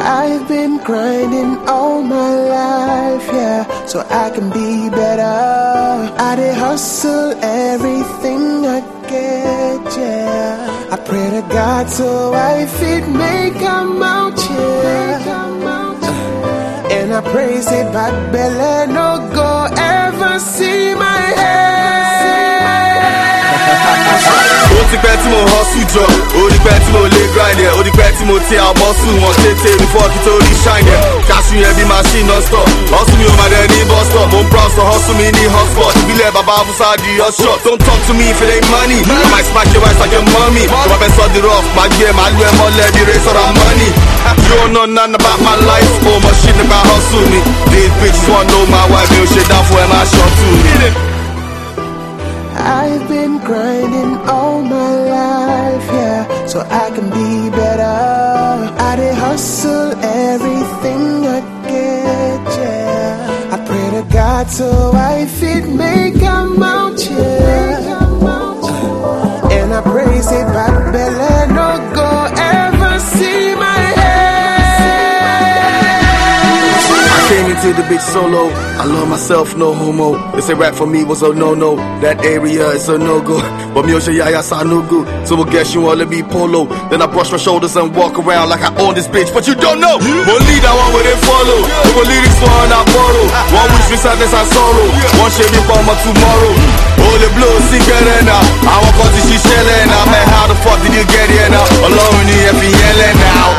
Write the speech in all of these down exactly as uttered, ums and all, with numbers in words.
I've been grinding all my life, yeah, so I can be better. I did hustle everything I get, yeah. I pray to God so I fit make a mount, yeah. And I praise it, but belly no go ever see my head. Ó ti pẹ́ tí mo hustle jọ, ó ti pẹ́ tí mo lay grind yẹn, ó ti pẹ́ tí mo ti àwọn muscle wọn tètè before kí tó rí shine yẹn. Cash yẹn bí machine non stop, hustle mi ò máa dẹ̀ ní bus stop. Mo ń browse for hustle mi ní hotspot, ìbílẹ̀ bàbá Afusa di hot shot. Don't talk to me if it ain't money, I might smack your ass like your mommy. Tó bá fẹ́ sọ di rough, máa gbé ẹ máa lu ẹ mọ́lẹ̀ bí race ọ̀rọ̀ money. You don't know nothing about my life, oh my shit about hustle me. These bitches wanna know my wife, mi ò ṣe down for ẹ máa short to me. I've been grinding all my life, yeah, so I can be better. I did hustle everything I get, yeah. I pray to God so I fit make a mount, yeah. And I praise it, but belly no go ever see my Came into the bitch solo, I love myself, no homo. They say rap for me was a no-no, that area is a no-go. But me Osha Yaya sa no good, so I guess you wanna be polo. Then I brush my shoulders and walk around like I own this bitch, but you don't know. One lead, I want where they follow. One lyrics one I borrow. One wish me sadness and sorrow. One shade me for my tomorrow. All the blue cigarette now. I want cause she shelling now. Man, how the fuck did you get here now? Alone in the F E L now.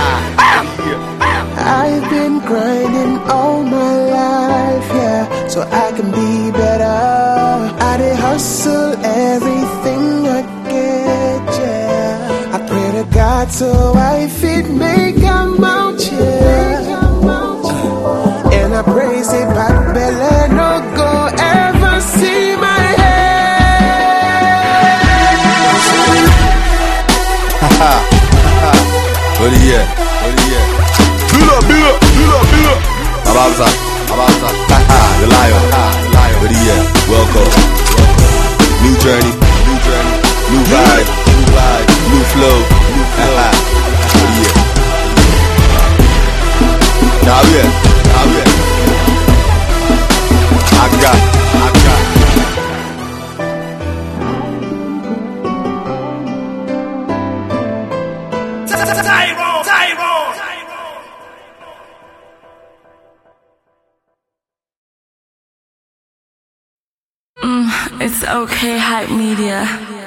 I've been grinding all my life, yeah, so I can be better. I did hustle everything I get, yeah. I pray to God so I fit make a mount, yeah. And I praise it, but belly no go ever see my head. Haha, haha. What do you? What do you? Build up, build up, build up, build up. Abaza, Abaza, haha, the lion, the lion. But yeah, welcome, welcome. New journey, new journey, new vibe, new vibe, new flow, new flow. But yeah, now yeah, now yeah. I got, I got. Tyrone, Tyrone. Mm, it's okay, Hype Media.